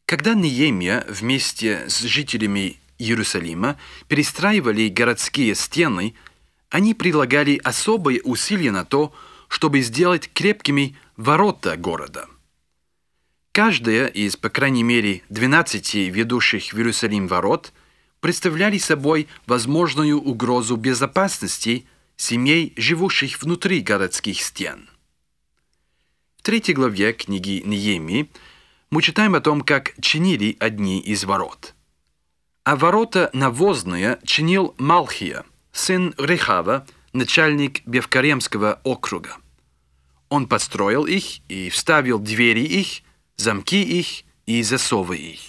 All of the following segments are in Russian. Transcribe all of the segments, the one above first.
Когда Неемия вместе с жителями Иерусалима перестраивали городские стены, они прилагали особые усилия на то, чтобы сделать крепкими ворота города. Каждая из, по крайней мере, 12 ведущих в Иерусалим ворот представляли собой возможную угрозу безопасности семей, живущих внутри городских стен. В 3 главе книги Неемии мы читаем о том, как чинили одни из ворот. А ворота навозные чинил Малхия, сын Рехава, начальник Бевкаремского округа. Он построил их и вставил двери их, замки их и засовы их.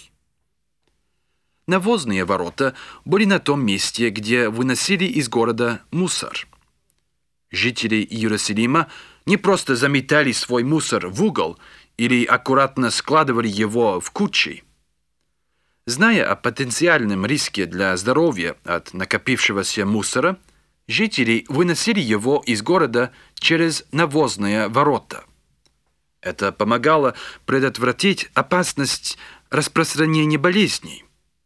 Навозные ворота были на том месте, где выносили из города мусор. Жители Иерусалима не просто заметали свой мусор в угол или аккуратно складывали его в кучи. Зная о потенциальном риске для здоровья от накопившегося мусора, жители выносили его из города через навозные ворота. Это помогало предотвратить опасность распространения болезней.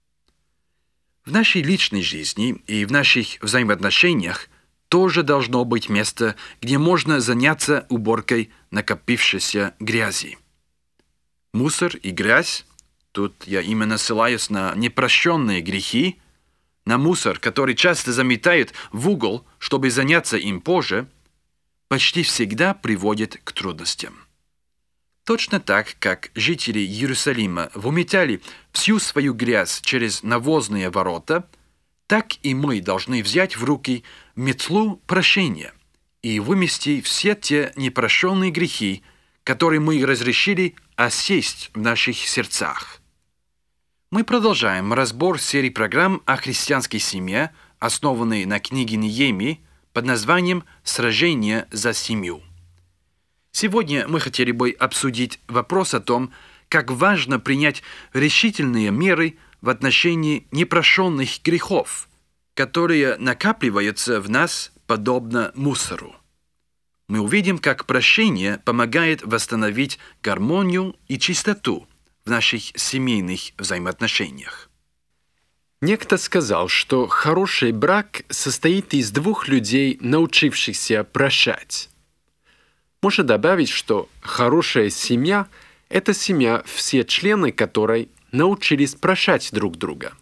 В нашей личной жизни и в наших взаимоотношениях тоже должно быть место, где можно заняться уборкой накопившейся грязи. Мусор и грязь, тут я именно ссылаюсь на непрощенные грехи, на мусор, который часто заметают в угол, чтобы заняться им позже, почти всегда приводит к трудностям. Точно так, как жители Иерусалима выметали всю свою грязь через навозные ворота, так и мы должны взять в руки метлу прощения и вымести все те непрощенные грехи, которые мы разрешили осесть в наших сердцах. Мы продолжаем разбор серии программ о христианской семье, основанной на книге Неемии под названием «Сражение за семью». Сегодня мы хотели бы обсудить вопрос о том, как важно принять решительные меры в отношении непрощенных грехов, которые накапливаются в нас подобно мусору. Мы увидим, как прощение помогает восстановить гармонию и чистоту в наших семейных взаимоотношениях. Некто сказал, что хороший брак состоит из 2 людей, научившихся прощать. Можно добавить, что хорошая семья – это семья, все члены которой научились прощать друг друга.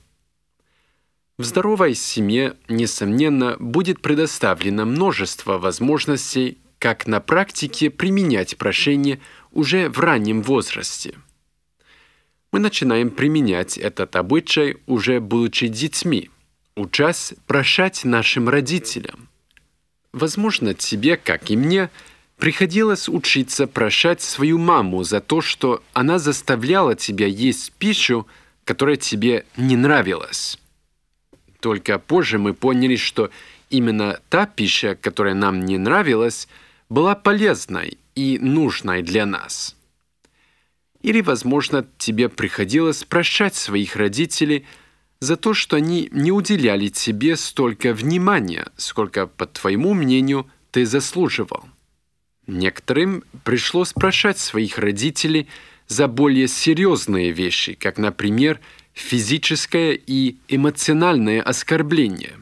В здоровой семье, несомненно, будет предоставлено множество возможностей, как на практике применять прощение уже в раннем возрасте. Мы начинаем применять этот обычай, уже будучи детьми, учась прощать нашим родителям. Возможно, тебе, как и мне, приходилось учиться прощать свою маму за то, что она заставляла тебя есть пищу, которая тебе не нравилась. Только позже мы поняли, что именно та пища, которая нам не нравилась, была полезной и нужной для нас. Или, возможно, тебе приходилось прощать своих родителей за то, что они не уделяли тебе столько внимания, сколько, по твоему мнению, ты заслуживал. Некоторым пришлось прощать своих родителей за более серьезные вещи, как, например, физическое и эмоциональное оскорбление.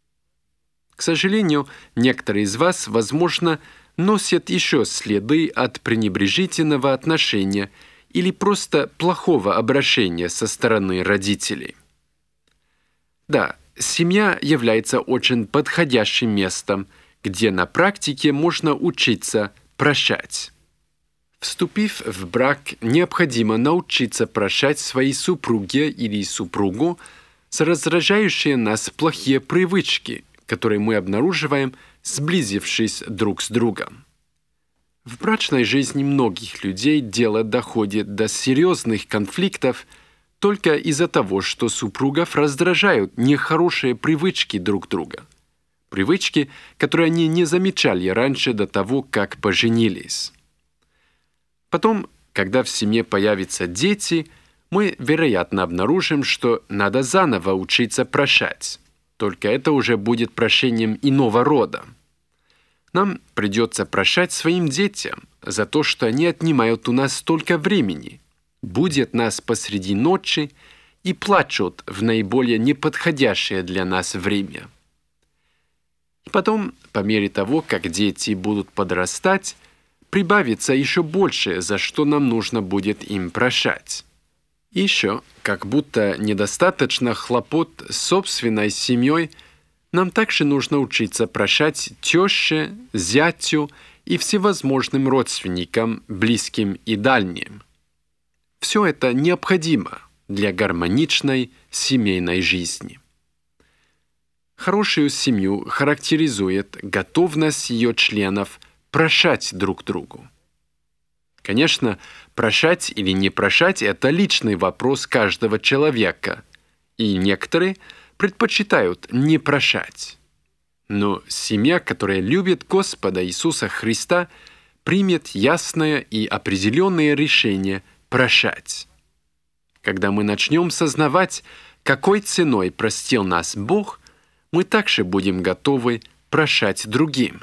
К сожалению, некоторые из вас, возможно, носят еще следы от пренебрежительного отношения или просто плохого обращения со стороны родителей. Да, семья является очень подходящим местом, где на практике можно учиться прощать. Вступив в брак, необходимо научиться прощать своей супруге или супругу за раздражающие нас плохие привычки, которые мы обнаруживаем, сблизившись друг с другом. В брачной жизни многих людей дело доходит до серьезных конфликтов только из-за того, что супругов раздражают нехорошие привычки друг друга. Привычки, которые они не замечали раньше до того, как поженились. Потом, когда в семье появятся дети, мы, вероятно, обнаружим, что надо заново учиться прощать. Только это уже будет прощением иного рода. Нам придется прощать своим детям за то, что они отнимают у нас столько времени. будят нас посреди ночи и плачут в наиболее неподходящее для нас время. И потом, по мере того, как дети будут подрастать, прибавится еще больше, за что нам нужно будет им прощать. И еще, как будто недостаточно хлопот с собственной семьей, нам также нужно учиться прощать теще, зятю и всевозможным родственникам, близким и дальним. Все это необходимо для гармоничной семейной жизни. Хорошую семью характеризует готовность ее членов прощать друг другу. Конечно, прощать или не прощать – это личный вопрос каждого человека, и некоторые предпочитают не прощать. Но семья, которая любит Господа Иисуса Христа, примет ясное и определенное решение прощать. Когда мы начнем сознавать, какой ценой простил нас Бог, мы также будем готовы прощать другим.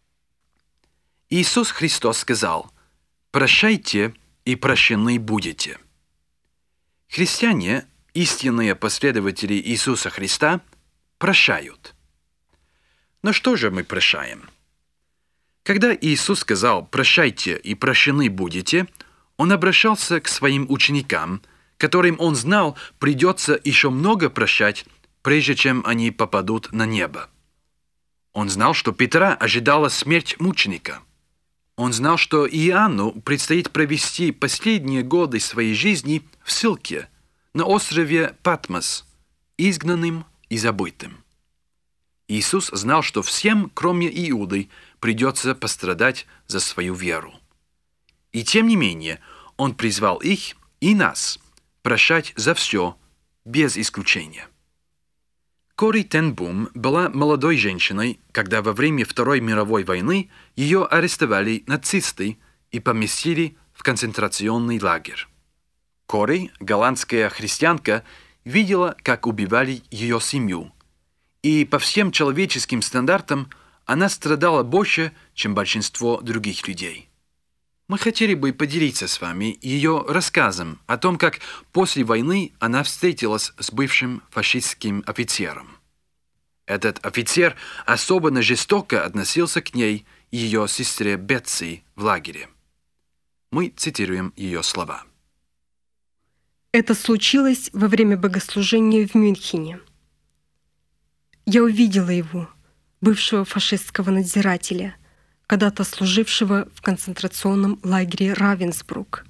Иисус Христос сказал: «Прощайте, и прощены будете». Христиане, истинные последователи Иисуса Христа, прощают. Но что же мы прощаем? Когда Иисус сказал «прощайте, и прощены будете», Он обращался к своим ученикам, которым Он знал, придется еще много прощать, прежде чем они попадут на небо. Он знал, что Петра ожидала смерть мученика. Он знал, что Иоанну предстоит провести последние годы своей жизни в ссылке на острове Патмос, изгнанным и забытым. Иисус знал, что всем, кроме Иуды, придется пострадать за свою веру. И тем не менее, Он призвал их и нас прощать за все, без исключения. Кори Тен Бум была молодой женщиной, когда во время Второй мировой войны ее арестовали нацисты и поместили в концентрационный лагерь. Кори, голландская христианка, видела, как убивали ее семью, и по всем человеческим стандартам она страдала больше, чем большинство других людей. Мы хотели бы поделиться с вами ее рассказом о том, как после войны она встретилась с бывшим фашистским офицером. Этот офицер особенно жестоко относился к ней и ее сестре Бетси в лагере. Мы цитируем ее слова. Это случилось во время богослужения в Мюнхене. Я увидела его, бывшего фашистского надзирателя, когда-то служившего в концентрационном лагере Равенсбрук.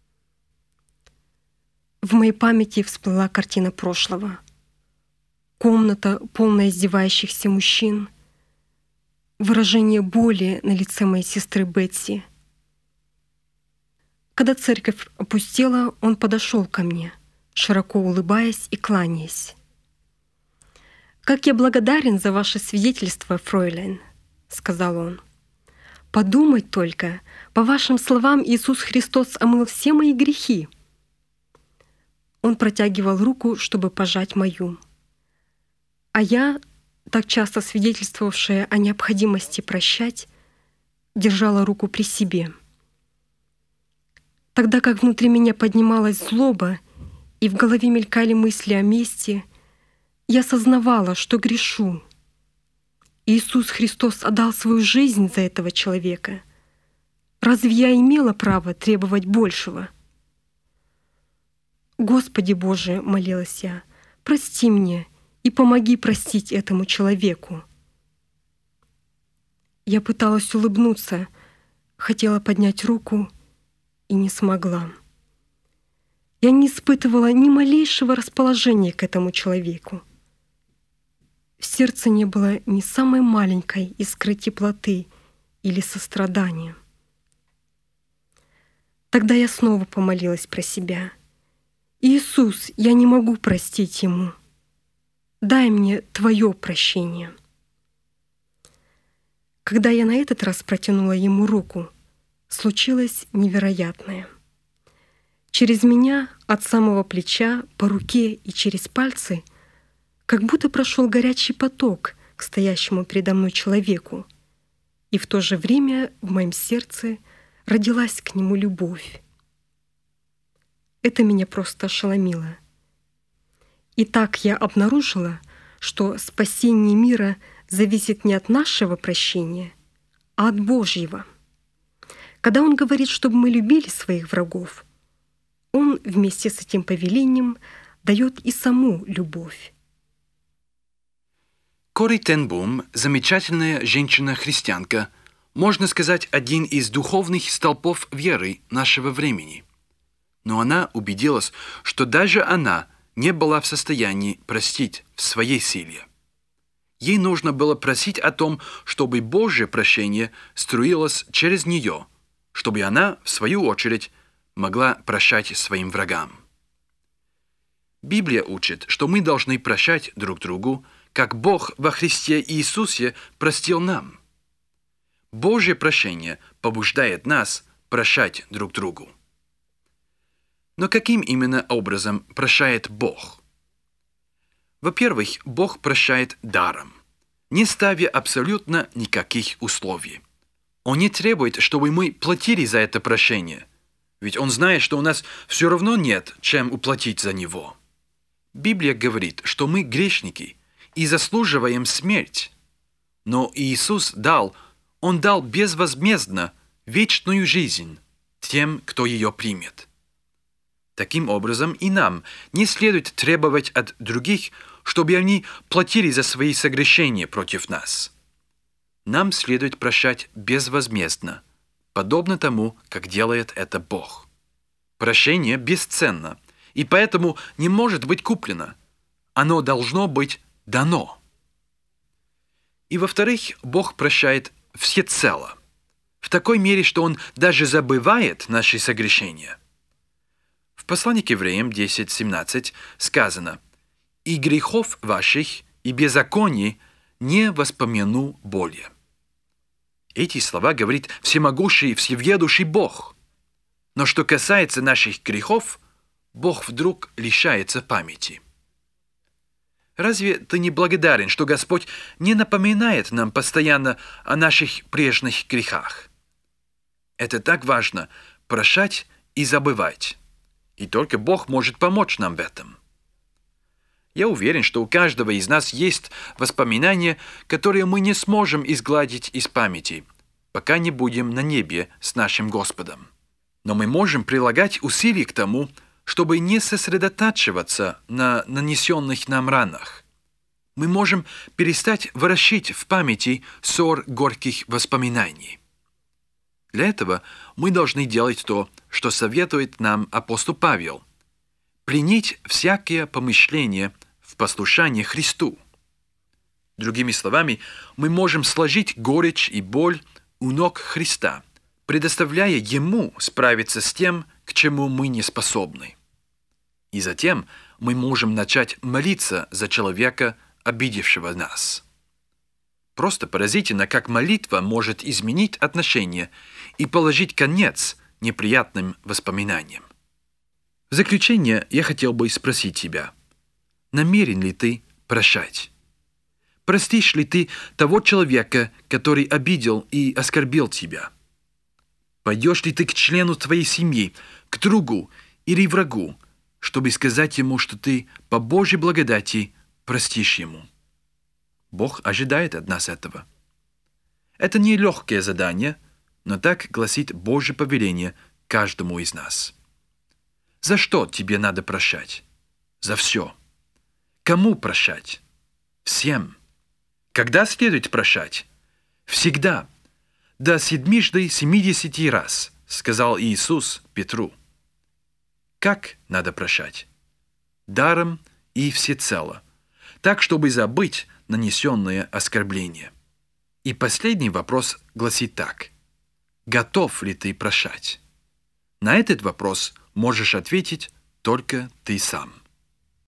В моей памяти всплыла картина прошлого. Комната, полная издевающихся мужчин, выражение боли на лице моей сестры Бетси. Когда церковь опустела, он подошел ко мне, широко улыбаясь и кланяясь. «Как я благодарен за ваше свидетельство, фройлен», — сказал он. «Подумать только, по вашим словам, Иисус Христос омыл все мои грехи». Он протягивал руку, чтобы пожать мою. А я, так часто свидетельствовавшая о необходимости прощать, держала руку при себе. Тогда как внутри меня поднималась злоба и в голове мелькали мысли о мести, я сознавала, что грешу. Иисус Христос отдал свою жизнь за этого человека. Разве я имела право требовать большего? «Господи Боже», — молилась я, — «прости мне и помоги простить этому человеку». Я пыталась улыбнуться, хотела поднять руку и не смогла. Я не испытывала ни малейшего расположения к этому человеку. В сердце не было ни самой маленькой искры теплоты или сострадания. Тогда я снова помолилась про себя. «Иисус, я не могу простить ему. Дай мне Твое прощение». Когда я на этот раз протянула ему руку, случилось невероятное. Через меня от самого плеча, по руке и через пальцы как будто прошел горячий поток к стоящему передо мной человеку, и в то же время в моем сердце родилась к нему любовь. Это меня просто ошеломило. И так я обнаружила, что спасение мира зависит не от нашего прощения, а от Божьего. Когда Он говорит, чтобы мы любили своих врагов, Он вместе с этим повелением дает и саму любовь. Кори тен Бум, замечательная женщина-христианка, можно сказать, один из духовных столпов веры нашего времени. Но она убедилась, что даже она не была в состоянии простить в своей силе. Ей нужно было просить о том, чтобы Божье прощение струилось через нее, чтобы она, в свою очередь, могла прощать своим врагам. Библия учит, что мы должны прощать друг другу, как Бог во Христе Иисусе простил нам. Божье прощение побуждает нас прощать друг другу. Но каким именно образом прощает Бог? Во-первых, Бог прощает даром, не ставя абсолютно никаких условий. Он не требует, чтобы мы платили за это прощение, ведь Он знает, что у нас все равно нет, чем уплатить за него. Библия говорит, что мы грешники и заслуживаем смерть. Но Иисус Он дал безвозмездно вечную жизнь тем, кто ее примет. Таким образом, и нам не следует требовать от других, чтобы они платили за свои согрешения против нас. Нам следует прощать безвозмездно, подобно тому, как делает это Бог. Прощение бесценно, и поэтому не может быть куплено. Оно должно быть дано. И во-вторых, Бог прощает всецело, в такой мере, что Он даже забывает наши согрешения. В послании к Евреям 10:17 сказано: «И грехов ваших, и беззаконий не воспомяну более». Эти слова говорит всемогущий, всеведущий Бог. Но что касается наших грехов, Бог вдруг лишается памяти. Разве ты не благодарен, что Господь не напоминает нам постоянно о наших прежних грехах? Это так важно – прощать и забывать. И только Бог может помочь нам в этом. Я уверен, что у каждого из нас есть воспоминания, которые мы не сможем изгладить из памяти, пока не будем на небе с нашим Господом. Но мы можем прилагать усилия к тому, чтобы не сосредотачиваться на нанесенных нам ранах. Мы можем перестать ворошить в памяти ссор горьких воспоминаний. Для этого мы должны делать то, что советует нам апостол Павел: принять всякие помышления в послушание Христу. Другими словами, мы можем сложить горечь и боль у ног Христа, предоставляя Ему справиться с тем, к чему мы не способны. И затем мы можем начать молиться за человека, обидевшего нас. Просто поразительно, как молитва может изменить отношения и положить конец неприятным воспоминаниям. В заключение я хотел бы спросить тебя: намерен ли ты прощать? Простишь ли ты того человека, который обидел и оскорбил тебя? Пойдешь ли ты к члену твоей семьи, к другу или врагу, чтобы сказать ему, что ты по Божьей благодати простишь ему? Бог ожидает от нас этого. Это не легкое задание, но так гласит Божье повеление каждому из нас. За что тебе надо прощать? За все. Кому прощать? Всем. Когда следует прощать? Всегда. До 70 раз, сказал Иисус Петру. Как надо прощать? Даром и всецело, так, чтобы забыть нанесенное оскорбление. И последний вопрос гласит так: готов ли ты прощать? На этот вопрос можешь ответить только ты сам.